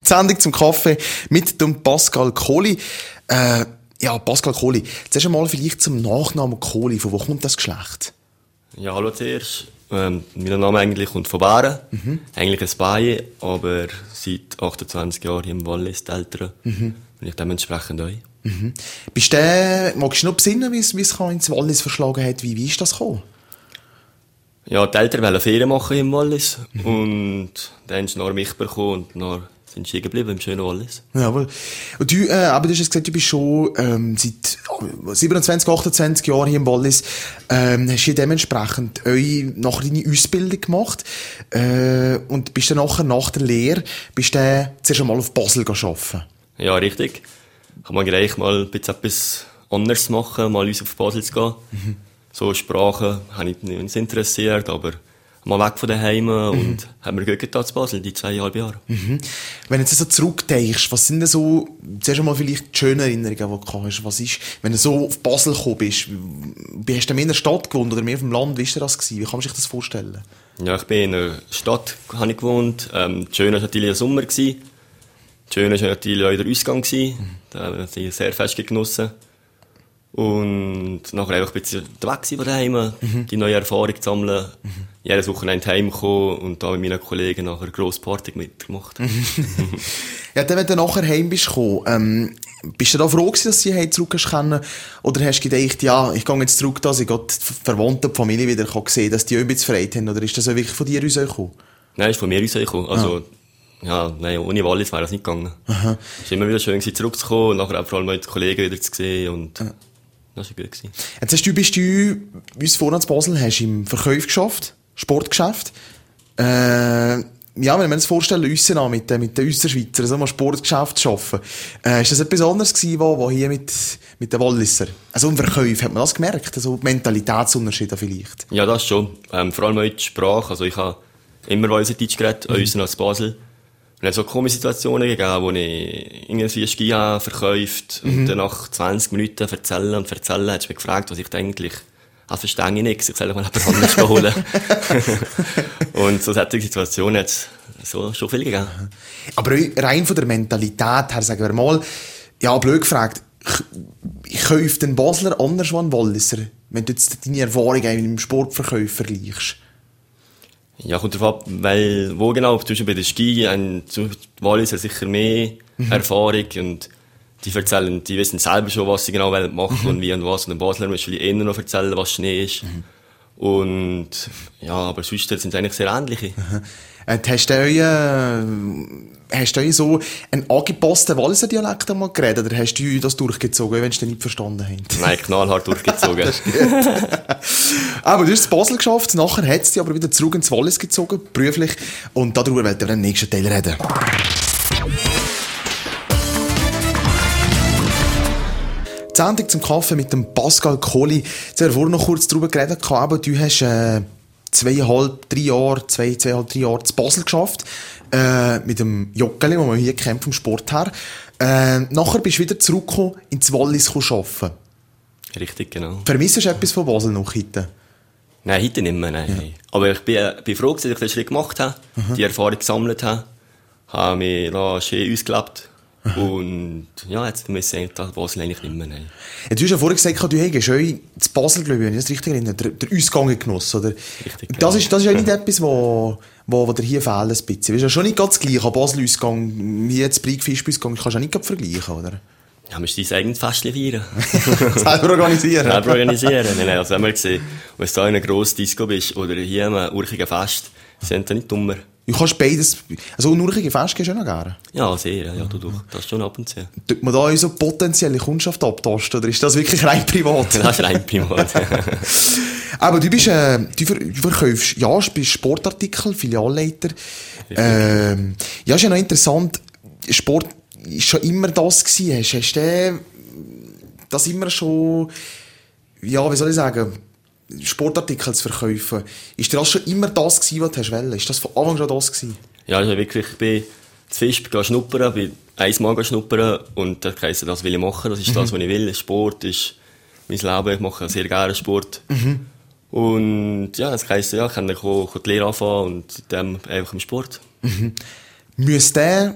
Sendung zum Kaffee mit dem Pascal Kohli. Pascal Kohli, zuerst einmal vielleicht zum Nachnamen Kohli. Von wo kommt das Geschlecht? Ja, hallo zuerst. Mein Name eigentlich kommt von Bären. Eigentlich ein Baie, aber seit 28 Jahren hier im Wallis, die Eltern. Und ich dementsprechend euch. Magst du noch besinnen, wie es ins Wallis verschlagen hat? Wie ist das gekommen? Ja, die Eltern wollen Ferien machen hier im Wallis. Und dann haben sie nach mich bekommen und dann sind sie geblieben im schönen Wallis. Jawohl. Und du, aber du hast gesagt, du bist schon seit 27, 28 Jahren hier im Wallis. Hast du dementsprechend nachher deine Ausbildung gemacht und bist dann nachher nach der Lehre zuerst einmal auf Basel arbeiten. Ja, richtig. Kann man gleich mal ein bisschen etwas anderes machen, mal uns auf Basel zu gehen. So Sprachen habe ich nicht interessiert, aber mal weg von daheim und haben wir Glück getan zu Basel, die 2,5 Jahre. Wenn du jetzt so zurückdenkst, was sind denn so, zuerst einmal vielleicht die schönen Erinnerungen, die du gehabt hast? Was ist, wenn du so auf Basel gekommen bist, hast du mehr in der Stadt gewohnt oder mehr auf dem Land? Wie war das gewesen? Wie kann man sich das vorstellen? Ja, ich bin in einer Stadt habe ich gewohnt. Das Schöne war natürlich der Sommer. Das Schöne war natürlich auch der Ausgang. Da habe ich sehr fest genossen. Und nachher einfach ein bisschen weg von daheim, die neue Erfahrung zu sammeln. Jedes Wochenende heimgekommen und da mit meinen Kollegen nachher eine grosse Party mitgemacht. Ja, dann, wenn du nachher heim bist gekommen, bist du da froh gewesen, dass du zurück können? Oder hast du gedacht, ja, ich gehe jetzt zurück, dass ich die Verwandten, die Familie wieder sehen kann, dass die auch ein bisschen Freude haben? Oder ist das auch wirklich von dir rausgekommen? Nein, ist von mir rausgekommen. Also, ohne Wallis wäre das nicht gegangen. Es war immer wieder schön, zurückzukommen und nachher auch vor allem die Kollegen wieder zu sehen. Und das war gut. Jetzt bist du, wie es vorhin in Basel hast, im Verkauf geschafft, Sportgeschäft. Wenn wir uns vorstellen, uns mit den Österschweizern so ein Sportgeschäft zu arbeiten, ist das etwas anderes gewesen, wo hier mit den Walliser? Also im Verkauf, hat man das gemerkt? Also Mentalitätsunterschiede vielleicht? Ja, das schon. Vor allem auch die Sprache. Also ich habe immer Walliserdeutsch geredet, uns als Basel. Und es hat so komische Situationen gegeben, wo ich irgendwie Ski habe verkauft und dann nach 20 Minuten erzählen, hat sie mich gefragt, was ich eigentlich verstehe ich nichts, ich soll mal jemand anderes holen. Und so solche Situationen hat es so schon viel gegeben. Aber rein von der Mentalität her, sagen wir mal, ja, blöd gefragt, kaufe den Basler anders als ein Walliser, wenn du jetzt deine Erfahrung im Sportverkauf vergleichst? Ja, kommt darauf ab, weil, wo genau, zum Beispiel bei den Ski, die Walliser sicher mehr Erfahrung und die wissen selber schon, was sie genau machen wollen und wie und was. Und den Basler musst du eher noch erzählen, was Schnee ist. Und, ja, aber sonst sind es eigentlich sehr ähnliche. Hast du so einen angepassten Walliser Dialekt einmal geredet, oder hast du das durchgezogen, wenn du den nicht verstanden hast? Nein, knallhart durchgezogen. Aber du hast es in Basel geschafft, nachher hat es dich aber wieder zurück ins Wallis gezogen, beruflich, und darüber werden wir im nächsten Teil reden. Die Sendung zum Kaffee mit dem Pascal Kohli. Jetzt haben wir vorhin noch kurz darüber geredet, aber du hast 2,5, 3 Jahre zu Basel geschafft, mit dem Joggeli, den man hier kennt vom Sport her. Nachher bist du wieder zurückgekommen, ins Wallis arbeiten. Richtig, genau. Vermisst du etwas von Basel noch heute? Nein, heute nicht mehr, nein. Ja. Aber ich bin froh, dass ich den Schritt gemacht habe, die Erfahrung gesammelt habe mich da schön ausgelebt. Und ja, jetzt vermisse ich Basel eigentlich nicht mehr. Nein. Ja, du hast ja vorhin gesagt, du hättest in Basel, glaube ich, wenn ich das richtig erinnere, den Ausgang genossen, oder? Richtig, das ist ja nicht etwas, wo dir hier fehlt ein bisschen. Das ist ja schon nicht ganz gleich, ein Basel-Ausgang, hier jetzt Brieg-Fisch-Ausgang, kannst du ja nicht vergleichen, oder? Ja, musst du dein eigenes Festchen feiern. Selber organisieren. Selber organisieren. Nein, also haben wir gesehen, wenn du da in einer grossen Disco bist oder hier in einem urchigen Fest, sind die nicht dummer. Du kannst beides, also ein urchiges Fest gehst du noch gerne? Ja, sehr, ja, du. Das schon ab und zu. Tut man da unsere potenzielle Kundschaft abtasten, oder ist das wirklich rein privat? Das ist rein privat. Aber du bist, du verkaufst, ja, du bist Sportartikel, Filialleiter. Ja, ist ja noch interessant, Sport ist schon immer das gewesen. Hast du das immer schon, ja, wie soll ich sagen, Sportartikel zu verkaufen? Ist das schon immer das gewesen, was du wolltest? Ist das von Anfang schon das gewesen? Ja, also wirklich, ich bin zu Fisch schnuppern, bin einmal schnuppern und dann heisst das will ich machen, das ist das, was ich will. Sport ist mein Leben, ich mache sehr gerne Sport. Und ja, das heisst, ja, ich kann dann die Lehre anfangen und seitdem einfach im Sport. Müsste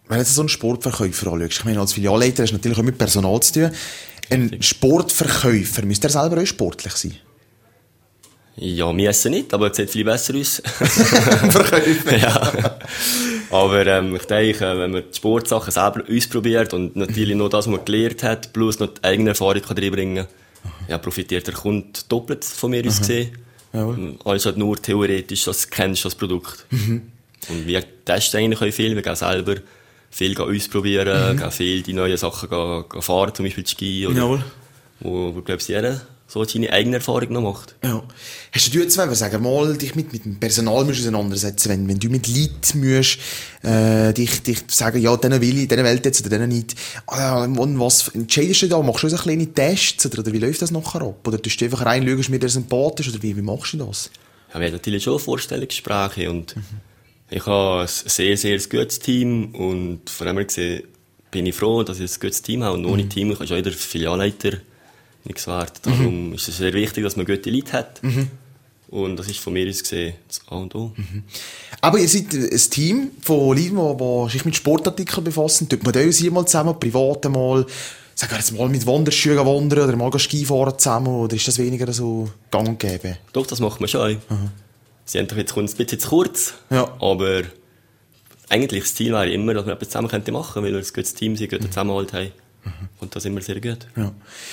wenn du jetzt so einen Sportverkäufer anschaust, ich meine, als Filialleiter hast du natürlich auch mit Personal zu tun. Ein Sportverkäufer, müsste er selber auch sportlich sein? Ja, wir essen nicht, aber es sieht viel besser aus. Verkäufer. Ja. Aber ich denke, wenn man die Sportsachen selber ausprobiert und natürlich noch das, was man gelernt hat, plus noch die eigene Erfahrung reinbringen kann, ja, profitiert der Kunde doppelt von mir aus gesehen. Als halt nur theoretisch, das kennst du das Produkt. Und wir testen eigentlich auch viel, wir gehen selber viel ausprobieren, gehen viel die neuen Sachen gehen fahren, zum Beispiel Ski, oder wo glaube ich, jeder so seine eigene Erfahrung noch macht. Ja. Hast du jetzt, wenn wir sagen, mal dich mit dem Personal auseinandersetzen, wenn du mit Leuten musst, dich sagen, ja, denen will ich, denen Welt jetzt oder denen nicht, und was entscheidest du da? Machst du so kleine Tests, oder wie läuft das nachher ab? Oder tust du einfach rein, schaust mir der sympathisch, oder wie machst du das? Ja, wir haben natürlich schon Vorstellungsgespräche und ich habe ein sehr, sehr gutes Team und von dem her gesehen bin ich froh, dass ich ein gutes Team habe und ohne Team kannst du auch jeder Filialleiter nichts wert. Darum ist es sehr wichtig, dass man gute Leute hat. Und das ist von mir aus gesehen das A und O. Aber ihr seid ein Team von Leuten, die sich mit Sportartikeln befassen. Tut man da uns mal zusammen, privat mal, sagen wir jetzt mal mit Wanderschuhen wandern oder mal Skifahren zusammen, oder ist das weniger so gang und gäbe? Doch, das macht man schon. Sie haben doch jetzt ein bisschen zu kurz, aber eigentlich das Ziel wäre immer, dass wir etwas zusammen machen könnten, weil wir ein gutes Team sind, einen Zusammenhalt haben. Und das immer sehr gut. Ja.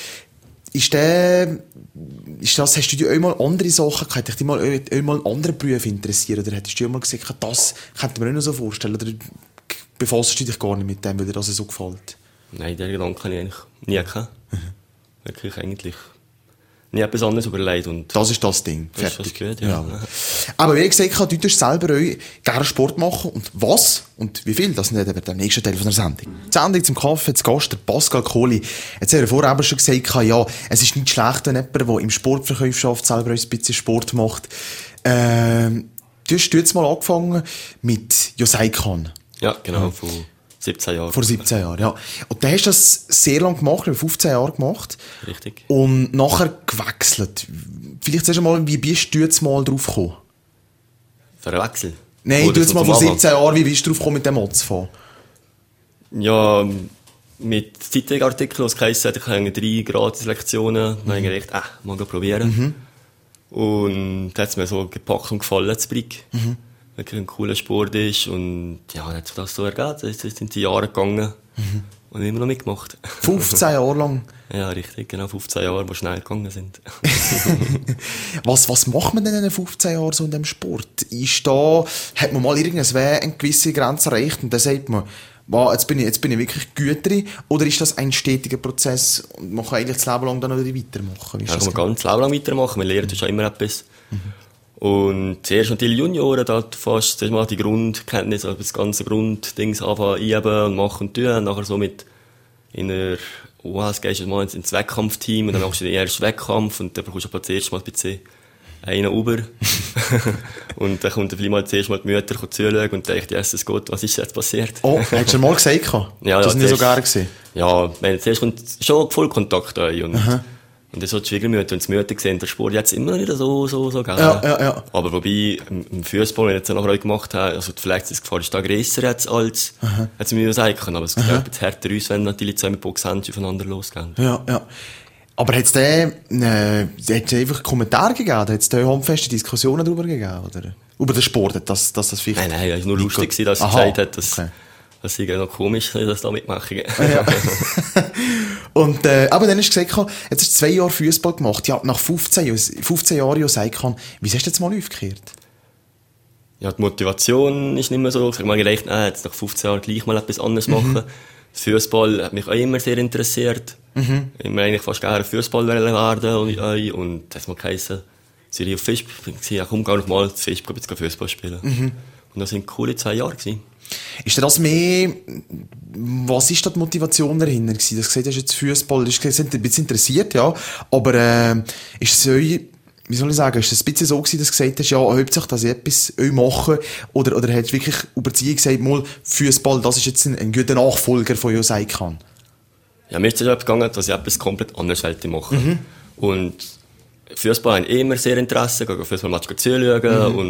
Hast du dich auch mal andere Sachen gehabt? Hättest du dich mal an anderen Berufen interessiert? Oder hättest du dir mal gesagt, das könnte man mir nicht so vorstellen? Oder befasst du dich gar nicht mit dem, weil dir das so gefällt? Nein, den Gedanken habe ich eigentlich nie gehabt. Wirklich eigentlich nie etwas anderes überlegt. Und das ist das Ding. Fertig. Das ist gut, ja. Aber wie gesagt, du tust selber auch gerne Sport machen. Und was? Und wie viel? Das ist eben der nächste Teil von der Sendung. Die Sendung zum Kaffee, zu Gast, der Pascal Kohli. Jetzt hat er vorher eben schon gesagt, ja, es ist nicht schlecht, wenn jemand, der im Sportverkauf schafft, selber ein bisschen Sport macht. Du hast jetzt mal angefangen mit Joseikan. Ja, genau, vor 17 Jahren. Vor 17 Jahren, ja. Und dann hast du das sehr lange gemacht, 15 Jahre gemacht. Richtig. Und nachher gewechselt. Vielleicht zuerst einmal, wie bist du jetzt mal drauf gekommen? Für einen Wechsel? Nein, du jetzt mal vor 17 Jahren, wie bist du drauf gekommen, mit dem anzufangen? Ja, mit Zeitartikeln, was geheißen hat, ich habe 3 Gratis-Lektionen. Dann habe ich gedacht, mal probieren. Und da hat es mir so gepackt und gefallen, das Brick. Wirklich ein cooler Sport ist. Und ja, dann hat sich das so ergeben. Jetzt sind die Jahre gegangen. Und immer noch mitgemacht. 15 Jahre lang? Ja, richtig, genau, 15 Jahre, die schnell gegangen sind. Was macht man denn in den 15 Jahren so in dem Sport? Hat man mal eine gewisse Grenze erreicht und dann sagt man, wow, jetzt bin ich wirklich gut drin? Oder ist das ein stetiger Prozess und man kann eigentlich das Leben lang dann noch weitermachen? Ja, kann man ganz das Leben lang weitermachen. Man lernt schon immer etwas. Und zuerst natürlich Junioren, da fast mal die Grundkenntnisse, also das ganze Grunddings anfangen, einüben und machen und tun. Und nachher so mit in der OS gehst du mal ins Wettkampfteam und dann machst du den ersten Wettkampf und dann bekommst du das erste Mal ein bisschen einen über. Und dann kommt vielleicht mal das erste Mal die Mütter zuschauen und denkt, Jesus Gott, was ist jetzt passiert? Oh, hättest du mal gesagt? Ja, das ist nicht so gerne gewesen. Ja, wenn zuerst kommt schon voll Kontakt ein und dann so die Schwiegermütter und die Mütter sehen, der Sport jetzt immer noch nicht so geil. Ja. Aber wobei, im Fußball, wenn ich jetzt noch heute gemacht habe, also die Verletzungsgefahr ist da grösser jetzt als mir sagen können. Aber es geht etwas härter aus, wenn natürlich 2 Boxhändchen aufeinander losgehen. Ja. Aber hat es einfach Kommentare gegeben? Hat es da handfeste Diskussionen darüber gegeben? Oder? Über den Sport, dass das vielleicht... Nein, es war nur lustig, dass sie gesagt hat, dass das ist noch komisch, dass ich da mitmache. Ja. Und, aber dann hast du gesagt, jetzt hast du 2 Jahre Fußball gemacht. Ja, nach 15 Jahren Joseikan. Wie hast du jetzt mal aufgekehrt? Ja, die Motivation ist nicht mehr so. Ich habe mir gedacht, jetzt nach 15 Jahren gleich mal etwas anderes machen. Das Fußball hat mich auch immer sehr interessiert. Immer eigentlich fast gerne Fußballer werden und das hat mal geheißen, Serie auf Fisch, ich komm gar nicht mal zu Fisch, probier jetzt Fußball spielen. Und das sind coole 2 Jahre gewesen. Ist das mehr, was ist da die Motivation dahinter gewesen? Das gesagt hast jetzt Fußball, du hast ein bisschen interessiert, ja, aber ist es wie soll ich sagen, ist es ein bisschen so gewesen, dass du gesagt hast, ja, hauptsächlich, dass ich etwas mache, oder hast du wirklich überziehend gesagt, mal, Fußball, das ist jetzt ein guter Nachfolger von Joseikan? Ja, mir ist es gegangen, dass ich etwas komplett anderes machen. Und Fußball habe ich immer sehr Interesse, gehe Fußballmatch zuschauen und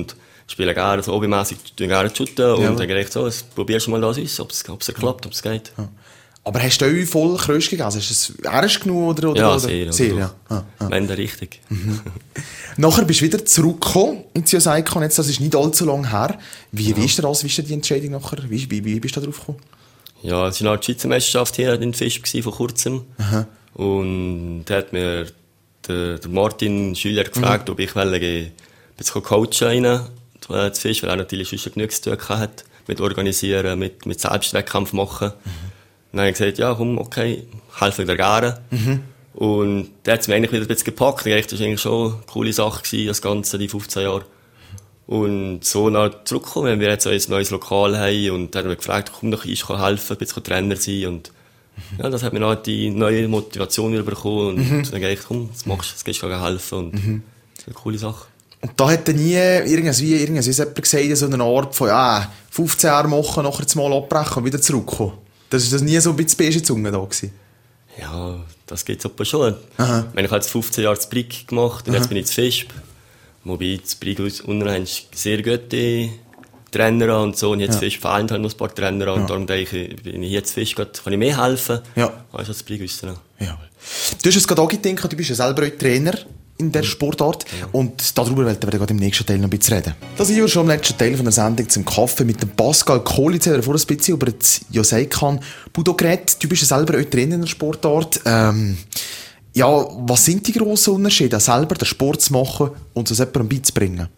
spiele gerne so hobbymässig, gerne shooten und dann gedacht so, probierst du mal das aus, ob es klappt, ob es geht. Ja. Aber hast du euch voll Krösch gegessen? Hast du es ernst genug oder? Ja, oder? sehr. Ja. Am Ende richtig. Nachher bist du wieder zurückgekommen in die CSICon, jetzt, das ist nicht allzu lange her. Wie ist das? Wie ist die Entscheidung nachher? Wie bist du da drauf gekommen? Ja, es war halt die Schweizer Meisterschaft hier in Fisch vor kurzem. Aha. Und da hat mir der Martin Schüler gefragt, ob ich ein bisschen coachen rein, zu Fisch, weil er natürlich schon genug zu tun hat, mit organisieren, mit Selbstwettkampf machen. Dann habe ich gesagt, ja, komm, okay, helfe dir gerne. Und da hat es mich eigentlich wieder ein bisschen gepackt. Das war eigentlich schon eine coole Sache gewesen, das Ganze, die 15 Jahre. Und so nach zurückgekommen, wenn wir jetzt ein neues Lokal haben und dann haben wir gefragt, komm doch, ich kann helfen, ein bisschen Trainer sein. Und ja, das hat mir dann die neue Motivation wieder bekommen. Und dann habe ich gedacht, komm, das gehst du helfen. Und das ist eine coole Sache. Und da hat nie jemand gesagt, so eine Art von, 15 Jahre machen, nachher jetzt mal abbrechen und wieder zurückkommen. Das nie so ein bisschen beste Zunge da gewesen? Ja, das geht aber schon. Aha. Ich habe jetzt 15 Jahre das Brig gemacht und jetzt bin ich zu Fisch. Wobei das Brig unten sehr gute Trainer und so. Und jetzt Fisch vereint halt noch ein paar Trainer und darum denke ich, wenn ich jetzt Fisch gehe, kann ich mehr helfen. Ja. Als das Brig wissen. Ja. Du hast es gerade auch gedacht, du bist ja selber auch Trainer in dieser Sportart. Ja. Und darüber werden wir gerade im nächsten Teil noch ein bisschen reden. Da sind wir schon im letzten Teil von der Sendung zum Kaffee mit dem Pascal Kohli. Jetzt haben wir vor ein bisschen über das Joseikan Budo geredet. Du bist ja selber auch Trainer in der Sportart. Ja, was sind die grossen Unterschiede, selber den Sport zu machen und es jemandem beizubringen?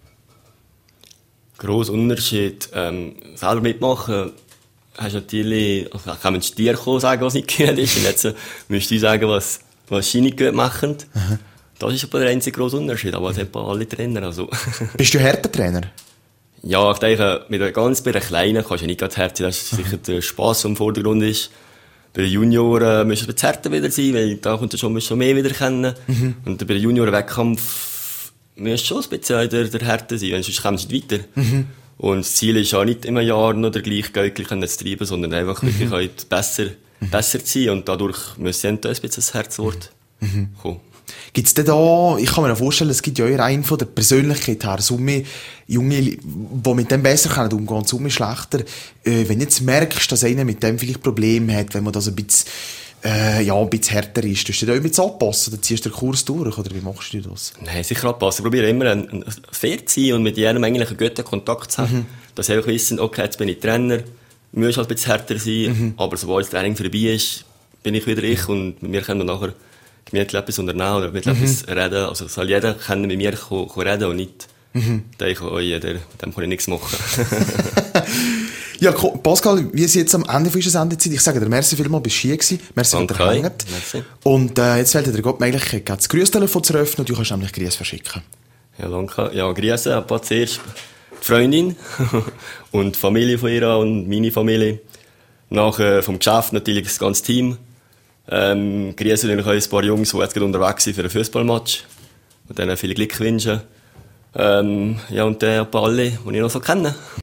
Grosser Unterschied. Selber mitmachen, hast natürlich, also kann man dir sagen, was nicht gut ist. Und jetzt müsst du sagen, was sie nicht gut machen. Das ist aber der einzige grosse Unterschied, aber das haben alle Trainer. Also. Bist du härter Trainer? Ja, ich denke, mit einer ganz Kleinen kannst du nicht ganz hart sein. Das ist sicher der Spass, der im Vordergrund ist. Bei den Junioren müssen es ein bisschen härter wieder sein, weil da kommt schon mehr wieder kennen. Und bei den Junioren-Wettkampf müsst schon ein bisschen der härter sein, sonst kommst du nicht weiter. Und das Ziel ist ja nicht im Jahr noch der gleiche Geld zu treiben, sondern einfach wirklich halt besser zu sein. Und dadurch müssen sie ein bisschen das Herzwort kommen. Gibt's denn da, ich kann mir vorstellen, es gibt ja eher einen von der Persönlichkeit her, Summe Junge, die mit dem besser umgehen können, Summe schlechter. Wenn du jetzt merkst, dass einer mit dem vielleicht Probleme hat, wenn man das ein bisschen härter ist, tust du da ein bisschen anpassen, oder ziehst du den Kurs durch, oder wie machst du das? Nein, sicher anpassen. Ich probiere immer ein fair zu sein und mit jedem eigentlich einen guten Kontakt zu haben. Dass sie einfach wissen, okay, jetzt bin ich Trainer, du musst halt ein bisschen härter sein, aber sobald das Training vorbei ist, bin ich wieder ich und wir können nachher gemütlich etwas unternehmen oder mit etwas reden. Also soll jeder mit mir reden und nicht denken, oh, mit dem kann ich nichts machen. Ja, Pascal, wie ist jetzt am Ende von unserer Sendezeit? Ich sage dir, merci vielmals, bist du hier gewesen. Merci, dass du hängt. Und jetzt fällt dir die Möglichkeit, das Grüßtelefon zu öffnen und du kannst nämlich Grüße verschicken. Ja, danke. Ja, Grüße, aber zuerst die Freundin und die Familie von ihr und meine Familie. Nachher vom Geschäft natürlich das ganze Team. Grüße natürlich auch ein paar Jungs, die jetzt gerade unterwegs sind für ein Fußballmatch. Und denen viel Glück wünschen. Ja, und alle, die ich noch so kenne.